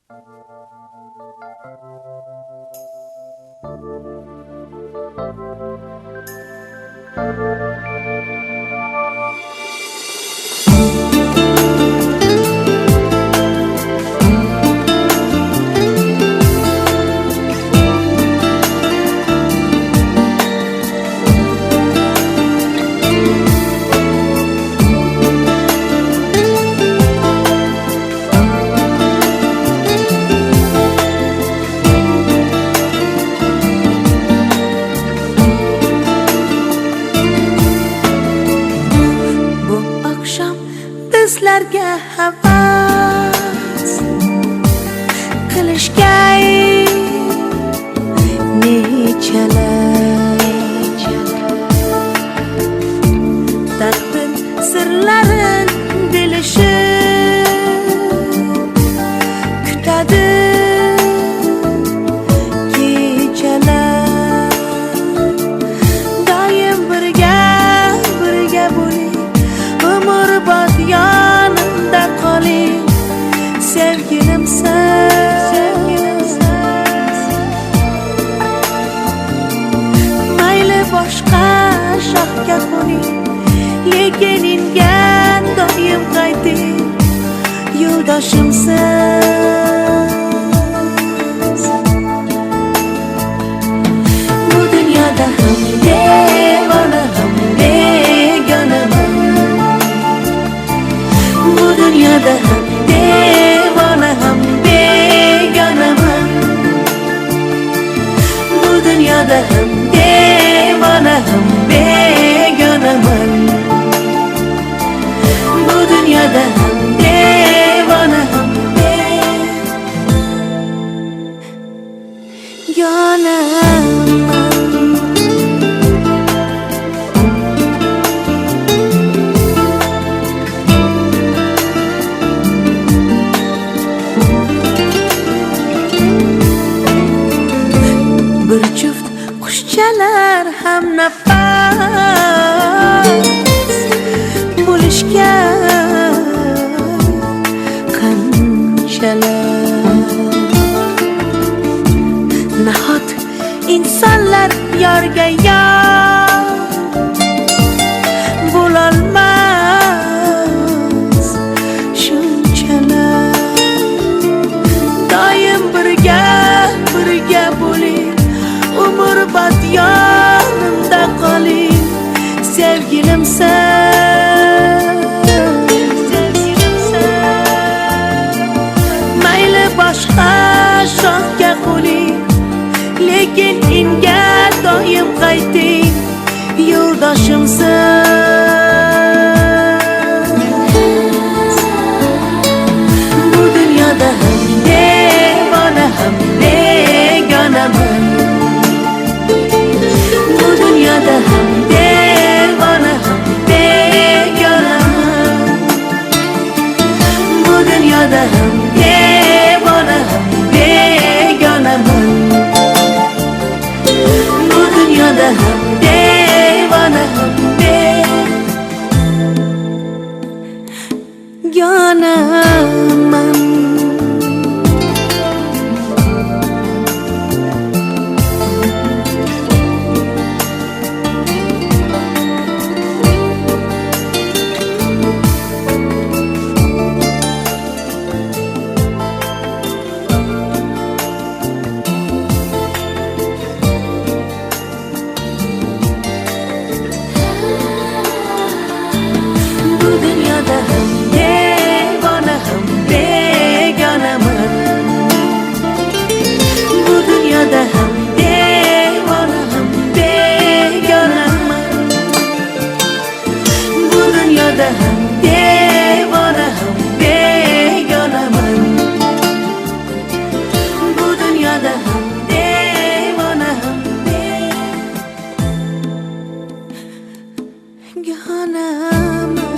Bizlarga havas qilishga nechalar taqdir sirlarin bilishib kutadi kechalar. Doim birga bo'ling, umrbod yonimda qoling, sevgilimsiz. Mayli boshqa shoxga qo'ning, lekin inga doim qayting, yo'ldoshimsiz. Bu dunyoda ham devona ham begonaman, bu dunyoda ham devona ham begonaman, bu dunyoda ham devona ham begonaman, bu dunyoda ham devona ham begonaman. Bir juft qushchalar ham nafas bo'lishga qanchalar. Nahot insonlar yorga yor bo'lolmas shunchalar. Doim birga bo'ling, umrbod yonimda qoling, sevgilimsiz. Mayli boshqa shoxga qo'ling, lekin inga doim qayting, yo'ldoshimsiz. Bu dunyoda ham devona ham begonaman, bu dunyoda ham devona ham begonaman, bu dunyoda ham devona ham begonaman, bu dunyoda ham devona ham begonaman. Bu dunyoda ham devona ham begonaman, bu dunyoda ham devona ham begonaman, bu dunyoda ham devona ham begonaman, bu dunyoda ham devona ham begonaman.